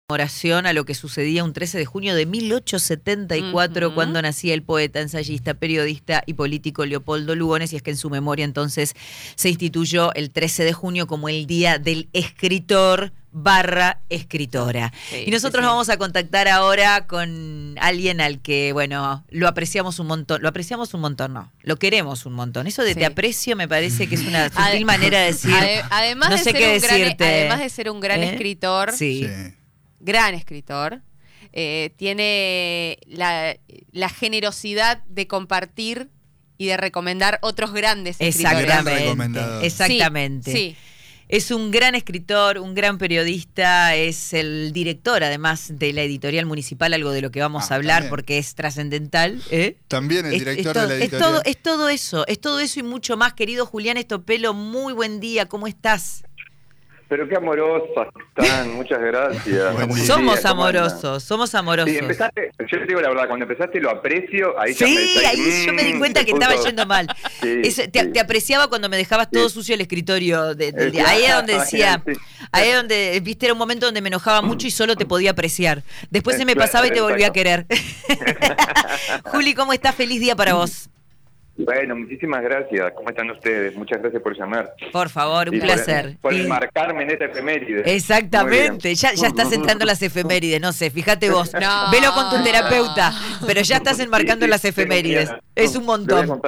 conmemoración a lo que sucedía un 13 de junio de 1874, cuando nacía el poeta, ensayista, periodista y político Leopoldo Lugones, y es que en su memoria entonces se instituyó el 13 de junio como el Día del Escritor / escritora. Sí, y nosotros sí. vamos a contactar ahora con alguien al que, bueno, lo apreciamos un montón, no, lo queremos un montón. Eso de Sí. te aprecio me parece que es una sutil manera de decir, además no de sé ser qué un gran, decirte. además de ser un gran escritor, Sí. gran escritor, tiene la generosidad de compartir y de recomendar otros grandes escritores. Exactamente. Sí. Es un gran escritor, un gran periodista, es el director además de la editorial municipal, algo de lo que vamos a hablar también. porque es trascendental. También el director de la editorial. Es todo eso y mucho más. Querido Julián Estopelo, muy buen día, ¿cómo estás? Pero qué amorosas están, muchas gracias. Buen día. Somos amorosos. Sí, empezaste, yo te digo la verdad, cuando empezaste lo aprecio, ahí ya ahí yo me di cuenta que estaba yendo mal. Sí, te apreciaba cuando me dejabas todo sucio el escritorio del día. Ahí es donde decía, ahí es donde, viste, era un momento donde me enojaba mucho y solo te podía apreciar. Después se me pasaba y te volvía a querer. Juli, ¿cómo estás? Feliz día para vos. Bueno, muchísimas gracias. ¿Cómo están ustedes? Muchas gracias por llamar. Por favor, un placer. Por enmarcarme en esta efeméride. Exactamente, ya estás entrando en las efemérides, no sé, fíjate vos. No. Velo con tu terapeuta, pero ya estás enmarcando en las efemérides. Es un montón.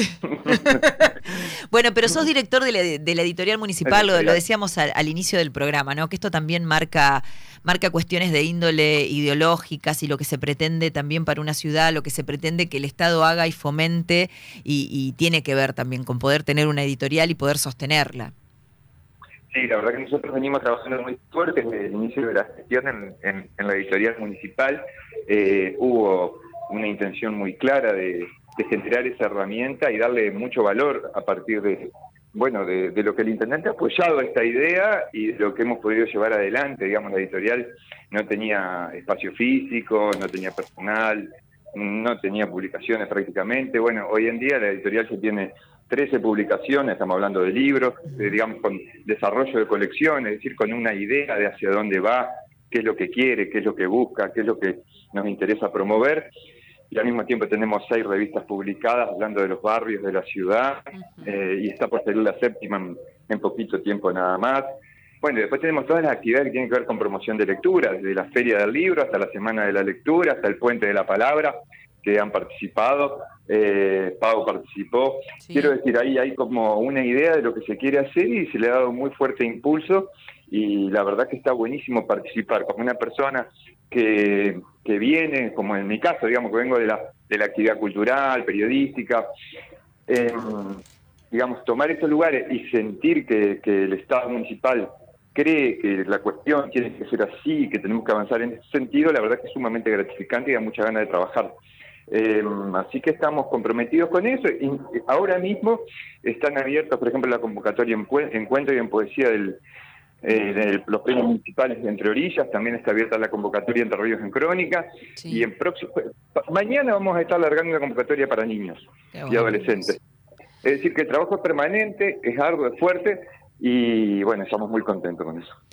Bueno, pero sos director de la editorial municipal, lo decíamos al inicio del programa, ¿no? Que esto también marca cuestiones de índole ideológicas y lo que se pretende también para una ciudad, lo que se pretende que el Estado haga y fomente, y tiene que ver también con poder tener una editorial y poder sostenerla. Sí, la verdad que nosotros venimos trabajando muy fuerte desde el inicio de la gestión en la editorial municipal. Hubo una intención muy clara de generar esa herramienta y darle mucho valor a partir de lo que el intendente ha apoyado esta idea y de lo que hemos podido llevar adelante. Digamos, la editorial no tenía espacio físico, no tenía personal, no tenía publicaciones prácticamente. Bueno, hoy en día la editorial ya tiene 13 publicaciones, estamos hablando de libros, digamos, con desarrollo de colecciones, es decir, con una idea de hacia dónde va, qué es lo que quiere, qué es lo que busca, qué es lo que nos interesa promover. Y al mismo tiempo tenemos 6 revistas publicadas hablando de los barrios de la ciudad, y está por salir la 7ª en poquito tiempo nada más. Bueno, y después tenemos todas las actividades que tienen que ver con promoción de lectura, desde la Feria del Libro hasta la Semana de la Lectura, hasta el Puente de la Palabra, que han participado. Pau participó. Sí. Quiero decir, ahí hay como una idea de lo que se quiere hacer y se le ha dado muy fuerte impulso, y la verdad que está buenísimo participar como una persona que viene, como en mi caso, digamos, que vengo de la actividad cultural, periodística, digamos, tomar estos lugares y sentir que el Estado municipal cree que la cuestión tiene que ser así, que tenemos que avanzar en ese sentido, la verdad que es sumamente gratificante y da mucha ganas de trabajar. Así que estamos comprometidos con eso, y ahora mismo están abiertos, por ejemplo, la convocatoria en cuento y en poesía de los premios municipales de Entre Orillas, también está abierta la convocatoria Entre Ríos en Crónica, Sí. y mañana vamos a estar largando una convocatoria para niños y adolescentes. Es decir, que el trabajo es permanente, es arduo, es fuerte, y bueno, estamos muy contentos con eso.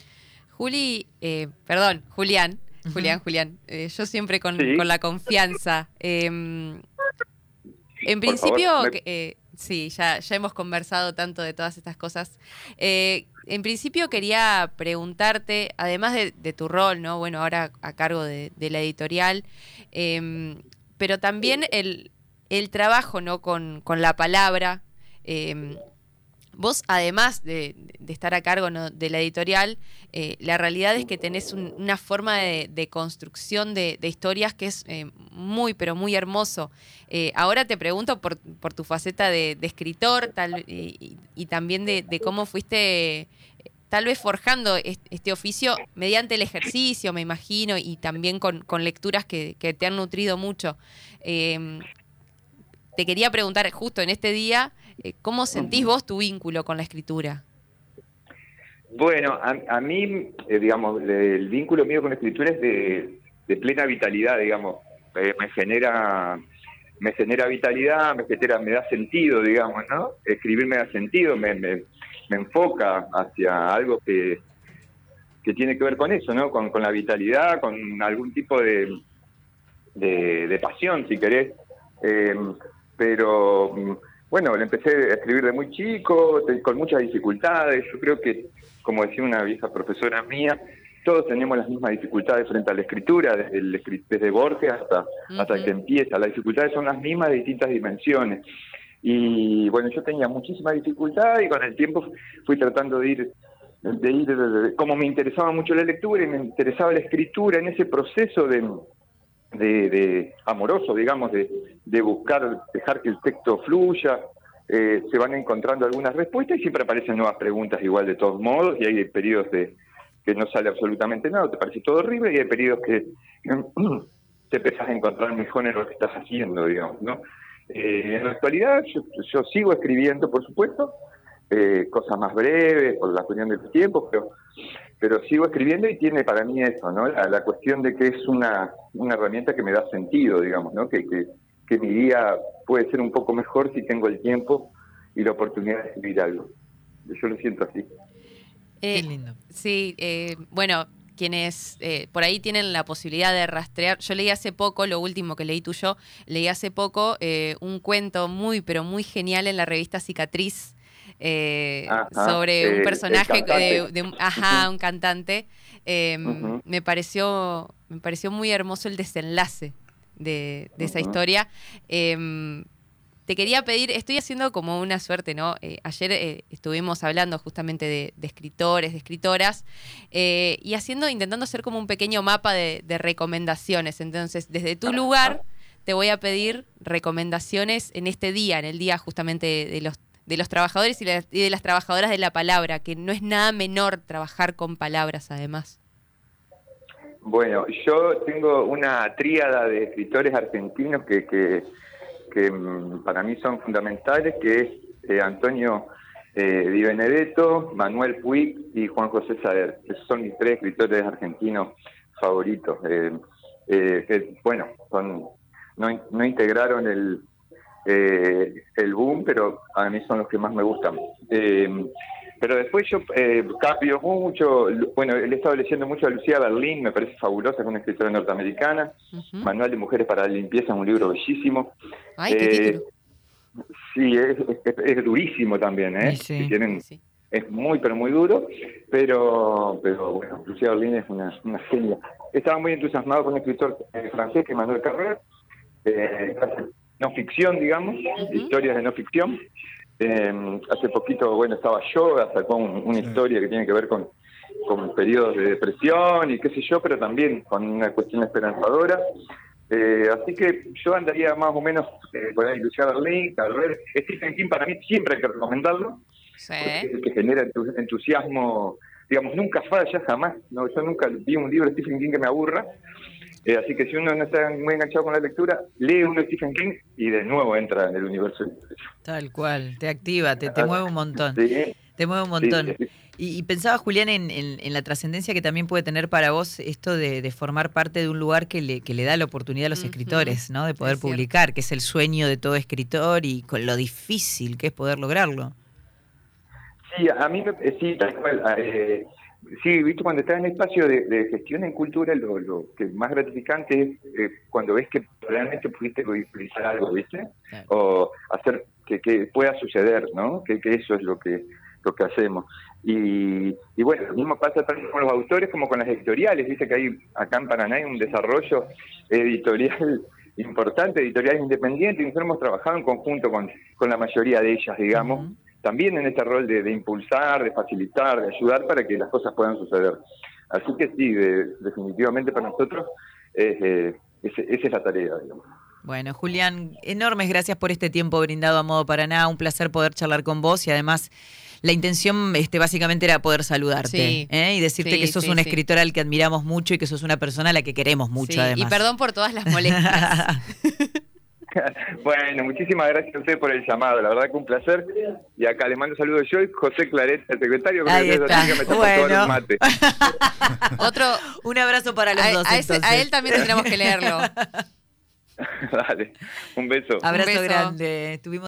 Julián, yo siempre con la confianza. En principio, favor, sí, ya hemos conversado tanto de todas estas cosas. En principio quería preguntarte, además de tu rol, ¿no? Bueno, ahora a cargo de la editorial, pero también el trabajo, ¿no? Con la palabra. Vos, además de estar a cargo, ¿no? de la editorial, la realidad es que tenés una forma de construcción de historias que es muy, pero muy hermoso. Ahora te pregunto por tu faceta de escritor y también de cómo fuiste tal vez forjando este oficio mediante el ejercicio, me imagino, y también con lecturas que te han nutrido mucho. Te quería preguntar justo en este día, ¿cómo sentís vos tu vínculo con la escritura? Bueno, a mí, digamos, el vínculo mío con la escritura es de plena vitalidad, digamos. Me genera vitalidad, me da sentido, digamos, ¿no? Escribir me da sentido, me enfoca hacia algo que que tiene que ver con eso, ¿no? Con la vitalidad, con algún tipo de pasión, si querés. Pero bueno, le empecé a escribir de muy chico, con muchas dificultades. Yo creo que, como decía una vieja profesora mía, todos tenemos las mismas dificultades frente a la escritura, desde Borges hasta que empieza. Las dificultades son las mismas de distintas dimensiones. Y bueno, yo tenía muchísima dificultad y con el tiempo fui tratando de ir, como me interesaba mucho la lectura y me interesaba la escritura, en ese proceso de amoroso, digamos, de buscar, dejar que el texto fluya, se van encontrando algunas respuestas y siempre aparecen nuevas preguntas igual de todos modos, y hay periodos que no sale absolutamente nada, te parece todo horrible, y hay periodos que te empezás a encontrar mejor en lo que estás haciendo, digamos, ¿no? En la actualidad yo sigo escribiendo, por supuesto, cosas más breves por la cuestión del tiempo, pero sigo escribiendo y tiene para mí eso, ¿no? La cuestión de que es una herramienta que me da sentido, digamos, ¿no? Que mi día puede ser un poco mejor si tengo el tiempo y la oportunidad de escribir algo. Yo lo siento así. Qué lindo. Sí, bueno, quienes por ahí tienen la posibilidad de rastrear. Yo leí hace poco, lo último que leí tuyo, leí hace poco un cuento muy, pero muy genial en la revista Cicatriz, sobre un personaje un cantante. Me pareció muy hermoso el desenlace de esa historia. Te quería pedir, estoy haciendo como una suerte, ¿no? Ayer estuvimos hablando justamente de escritores, de escritoras, y intentando hacer como un pequeño mapa de recomendaciones. Entonces, desde tu lugar, te voy a pedir recomendaciones en este día, en el día justamente de los trabajadores y de las trabajadoras de la palabra, que no es nada menor trabajar con palabras, además. Bueno, yo tengo una tríada de escritores argentinos que para mí son fundamentales, que es Antonio Di Benedetto, Manuel Puig y Juan José Sader. Esos son mis tres escritores argentinos favoritos. Bueno, no integraron el boom, pero a mí son los que más me gustan. Pero después yo cambio mucho. Bueno, le he estado leyendo mucho a Lucía Berlín, me parece fabulosa, es una escritora norteamericana. Manual de Mujeres para la Limpieza, es un libro bellísimo. Ay, qué título. Sí, es durísimo también, ¿eh? Sí. Sí. Es muy, pero muy duro, pero bueno, Lucía Berlín es una genia. Estaba muy entusiasmado con un escritor francés, que es Manuel Carrère, no ficción, digamos, historias de no ficción. Hace poquito, bueno, estaba Yoga, sacó una historia que tiene que ver con periodos de depresión y qué sé yo, pero también con una cuestión esperanzadora. Así que yo andaría más o menos por ahí, Lucía Berlín, Carrère. Stephen King para mí siempre hay que recomendarlo, porque es el que genera entusiasmo, digamos, nunca falla, jamás. No, yo nunca vi un libro de Stephen King que me aburra. Así que si uno no está muy enganchado con la lectura, lee uno de Stephen King y de nuevo entra en el universo. Tal cual, te activa, te mueve un montón. Sí. Te mueve un montón. Sí. Y pensaba, Julián, en la trascendencia que también puede tener para vos esto de formar parte de un lugar que le da la oportunidad a los escritores, ¿no? De poder publicar, que es el sueño de todo escritor y con lo difícil que es poder lograrlo. Sí, a mí sí, tal cual. Sí, viste, cuando estás en el espacio de gestión en cultura, lo que más gratificante es cuando ves que realmente pudiste utilizar algo, ¿viste? Claro. O hacer que pueda suceder, ¿no? Que eso es lo que hacemos. Y bueno, lo mismo pasa tanto con los autores como con las editoriales, ¿viste? Que hay acá en Paraná hay un desarrollo editorial importante, editoriales independientes, y nosotros hemos trabajado en conjunto con la mayoría de ellas, digamos. También en este rol de impulsar, de facilitar, de ayudar para que las cosas puedan suceder. Así que sí, definitivamente para nosotros esa es la tarea, digamos. Bueno, Julián, enormes gracias por este tiempo brindado a Modo Paraná, un placer poder charlar con vos y además la intención básicamente era poder saludarte y decirte que sos un escritor al que admiramos mucho y que sos una persona a la que queremos mucho además. Y perdón por todas las molestias. Bueno, muchísimas gracias a usted por el llamado, la verdad que un placer. Y acá le mando saludos yo y José Claret, el secretario, que me está tomando un mate. Un abrazo para los dos. A él también tendremos que leerlo. Dale, un beso. Abrazo grande.